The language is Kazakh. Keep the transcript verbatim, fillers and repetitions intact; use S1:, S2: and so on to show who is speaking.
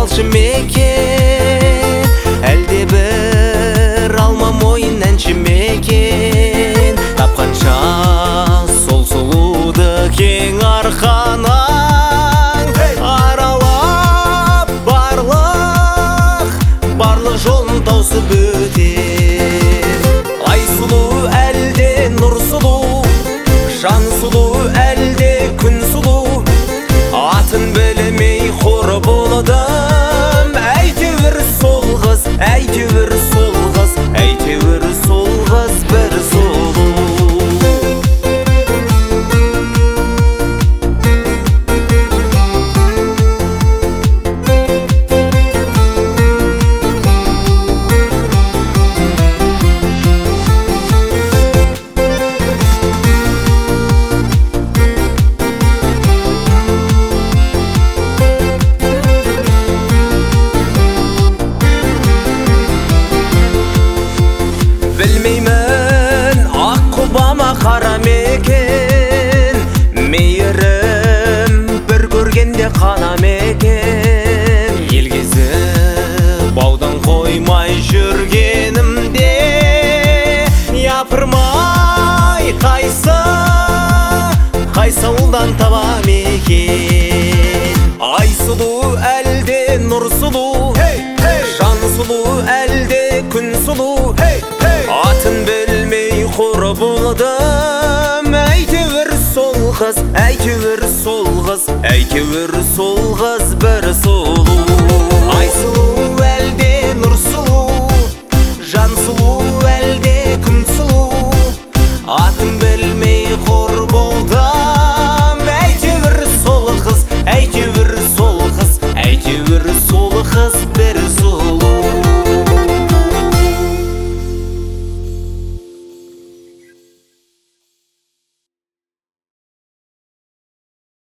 S1: алшы мекен, әлде бір алма мойын әнші мекен. Тапқанша сол сұлуды кең арқанаң, аралап барлық, барлық жолын таусып өтер. Ай сұлу әлде нұр сұлу, жан сұлу әлде күн сұлу, атын білмей қор болдым. Әйтеуір сол қыз, әйтеуір сол қыз, әйтеуір сол қыз бір сұлу. Білмеймін ақ құбама қара мекен, мейірім бір көргенде қана мекен. Ел кезіп баудан қоймай жүргенімде, япырмай қайсы, қайсы ауылдан таба мекен. Ай сұлу әлде нұр сұлу, жан сұлу әлде күн сұлу, атын білмей қор болдым. Әйтеуір сол қыз, әйтеуір сол қыз, әйтеуір сол қыз бір сұлу. Ай сұлу әлде нұр сұлу, жан сұлу әлде күн сұлу, атын білмей қор болдым.